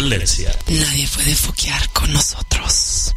Valencia. Nadie puede foquear con nosotros.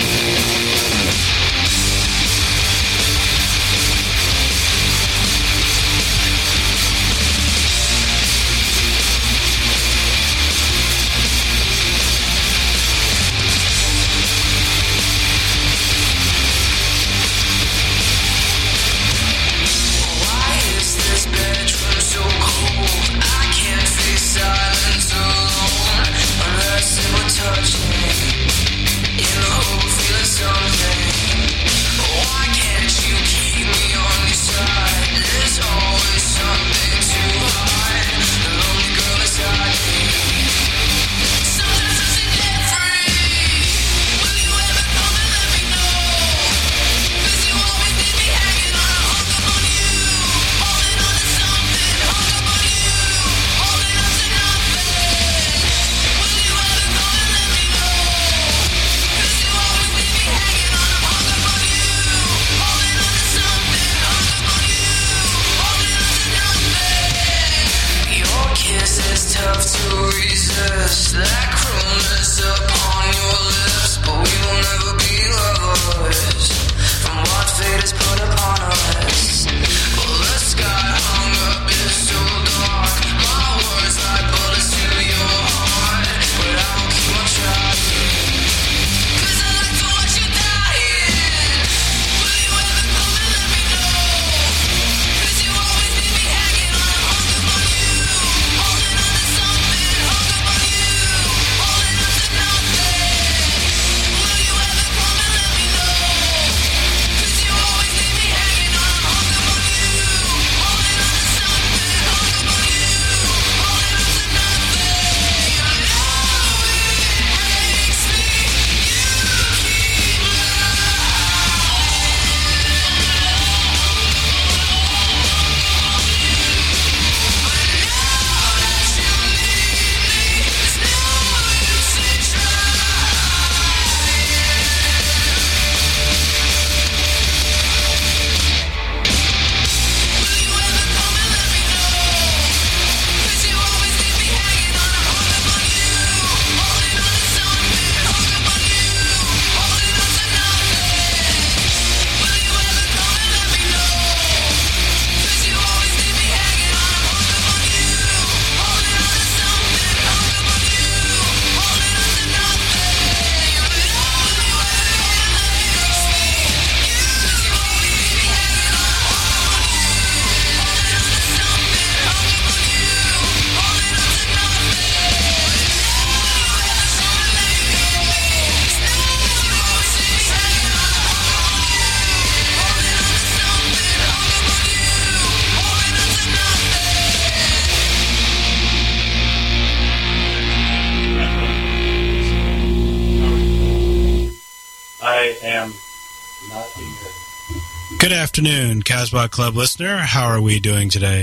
Good afternoon, Casbah Club listener. How are we doing today?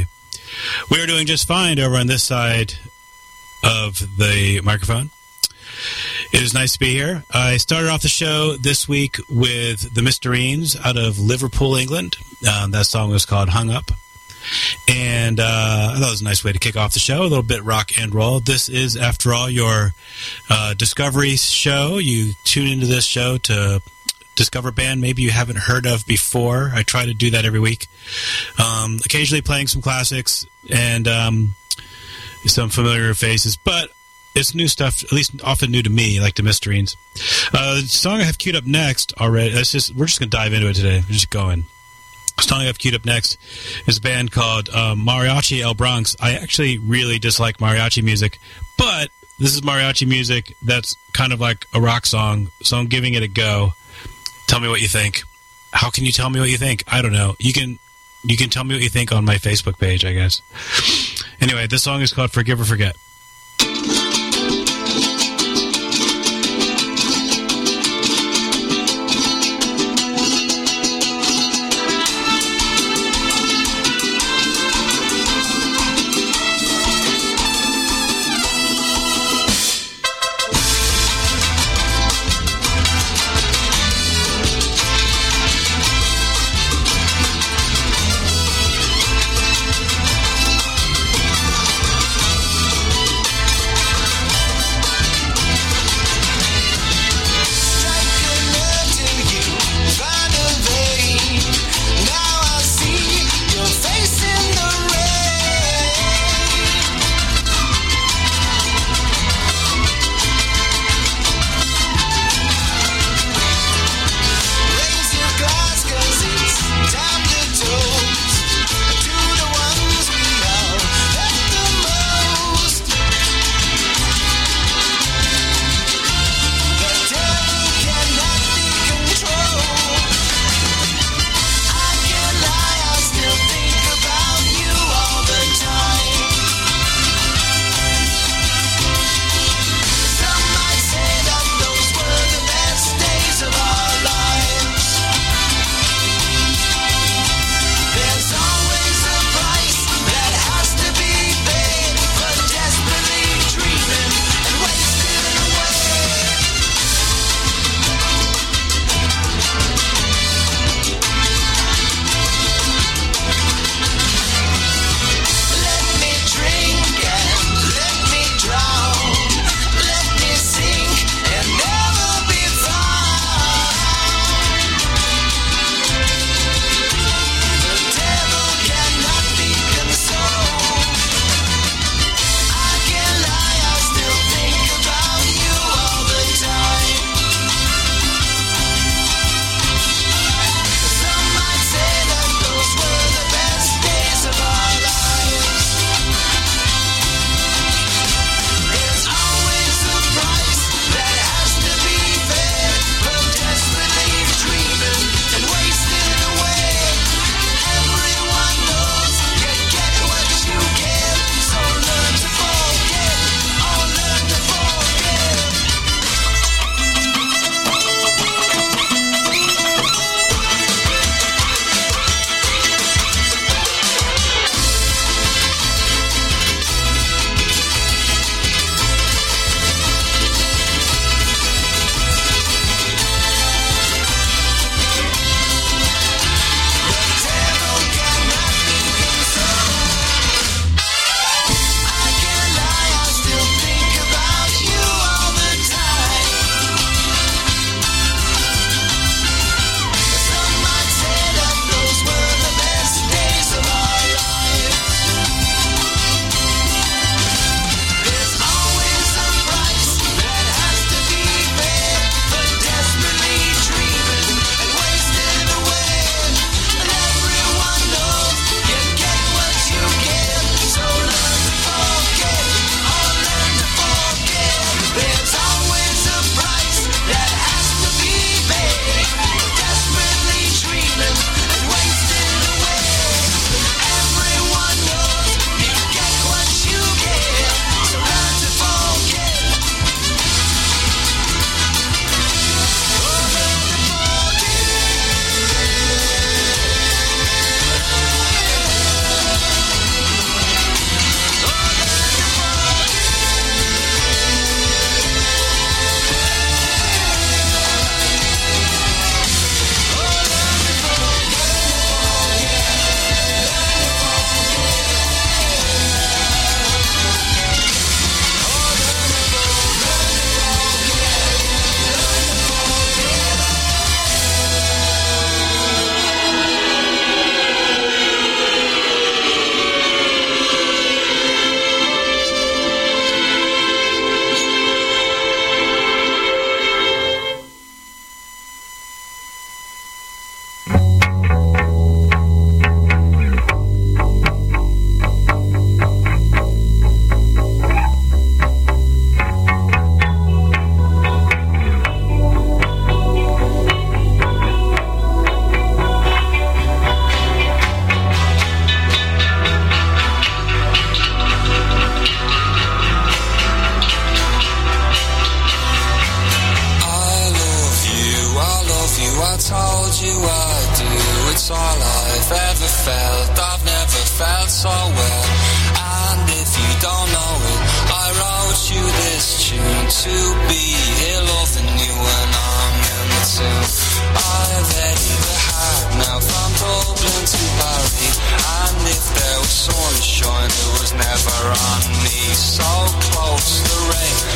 We are doing just fine over on this side of the microphone. It is nice to be here. I started off the show this week with the Mysterines out of Liverpool, England. That song was called Hung Up. And I thought it was a nice way to kick off the show, a little bit rock and roll. This is, after all, your Discovery show. You tune into this show to discover a band maybe you haven't heard of before. I try to do that every week. Occasionally playing some classics and some familiar faces, but it's new stuff, at least often new to me, like the Mysterines. The song I have queued up next already, we're just going to dive into it today. We're just going. The song I have queued up next is a band called Mariachi El Bronx. I actually really dislike mariachi music, but this is mariachi music that's kind of like a rock song, so I'm giving it a go. Tell me what you think. How can you tell me what you think? I don't know. You can tell me what you think on my Facebook page, I guess. Anyway, this song is called Forgive or Forget.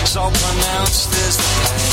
so pronounced is the pain.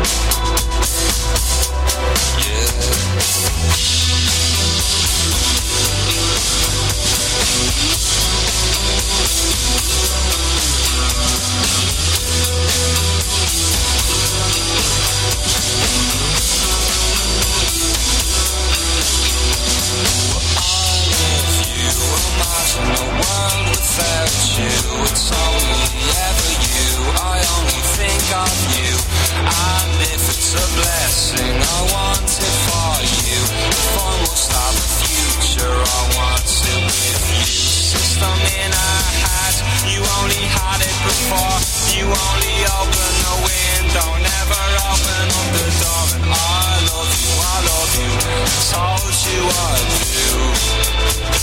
Imagine a world without you. It's only ever you. I only think of you. And if it's a blessing, I want it for you. If I must have a future, I want to with you. System in our head, you only had it before. You only open the window, never open up the door. And I love you, told you I do.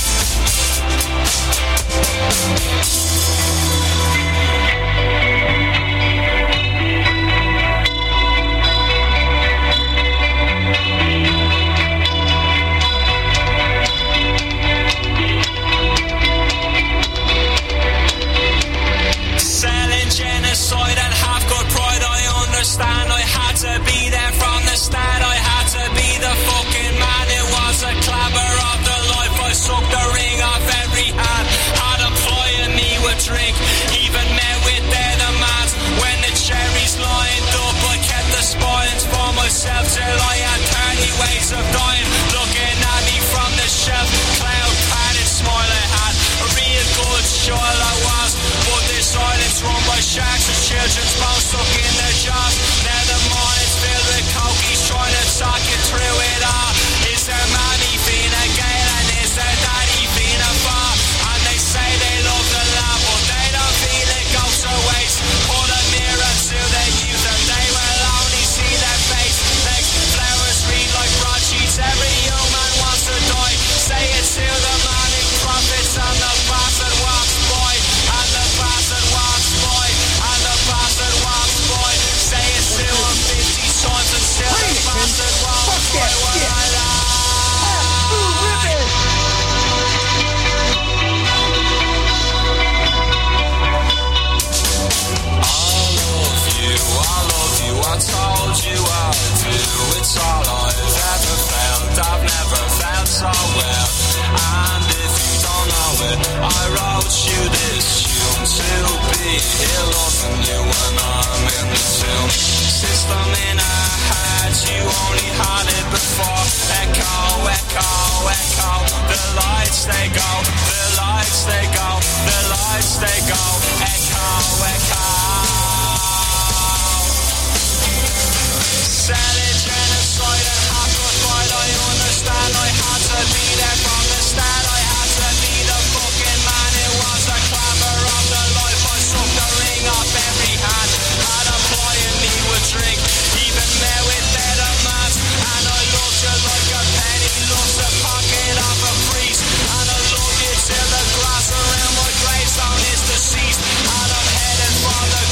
Selling genocide and half good pride, I understand. I had to be there from the start. I had to be the fucking man. It was a clabber of the life. I sucked the ring off every hand. Had them flying me with drink. Even met with their demands. When the cherries lined up, I kept the spoilings for myself till I had 30 ways of dying. Looking at me from the shelf, cloud padded smile I had. A real good child I was, but this island's run by sharks and children's bones stuck in their jaws. Now the morning's filled with cokies trying to talk you through it all. Is there mommy being a gale and is there daddy being a bar? And they say they love the lab, but they don't feel it goes to waste. Put a mirror to their youth and they will only see their face. Legs, flowers read like broadsheets, every human wants to die. Say it to the manic prophets and the bastard walks by. And the bastard walks by. And the bastard walks by. Say it to him 50 times and still the bastard walks by. When I lie. I told you I do. It's all I've ever felt. I've never felt so well. And if you don't know it, I wrote you this tune to be here loving you when I'm in the tomb. System in our heads, you only had it before. Echo, echo, echo. The lights they go, the lights they go, the lights they go. Echo, echo. Selling genocide and half good fight, I understand. I had to be there from the start. I had to be the fucking man. It was a clamor of the life. I sucked the ring off every hand. Had them flying me with drink. Even met with their demands. And I loved you like a penny loves the pocket of a priest. And I love you till the grass around my gravestone is deceased. And I'm headed for the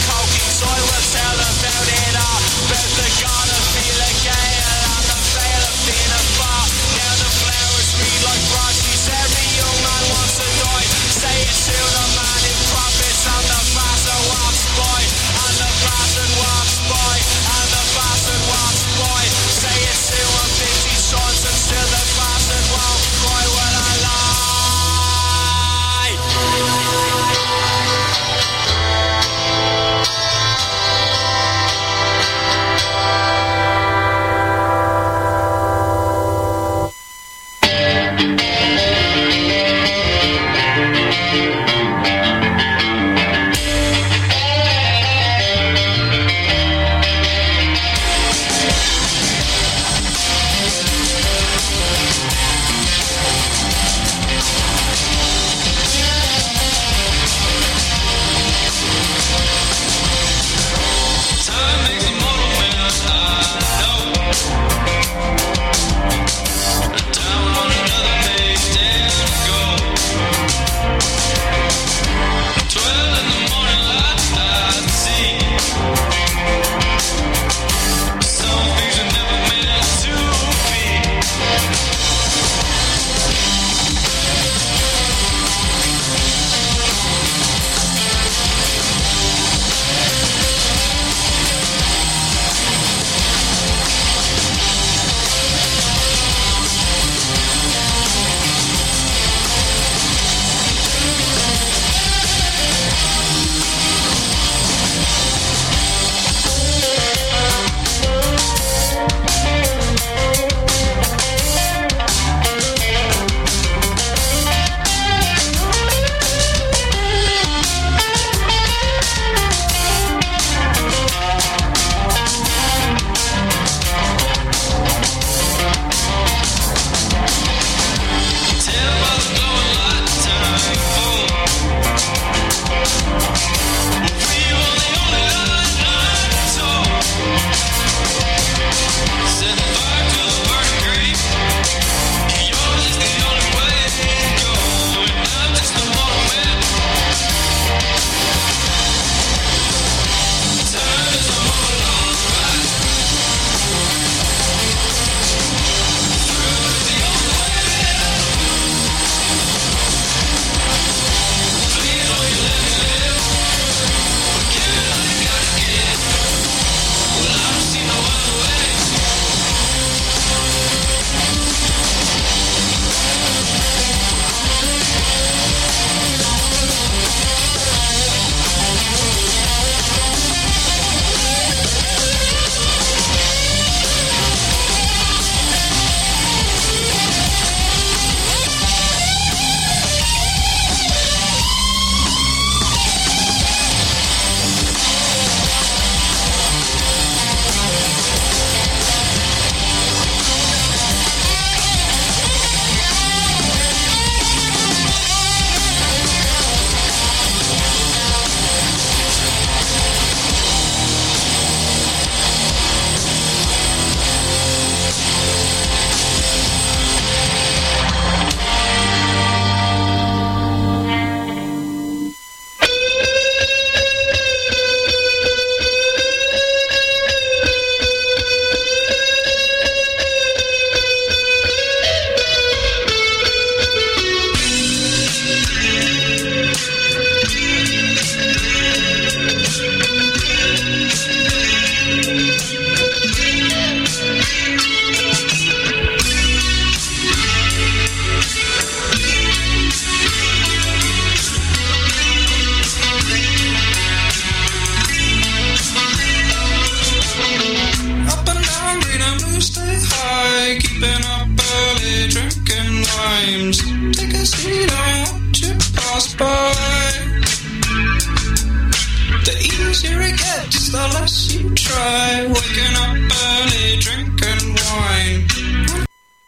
easier it gets, the less you try. Waking up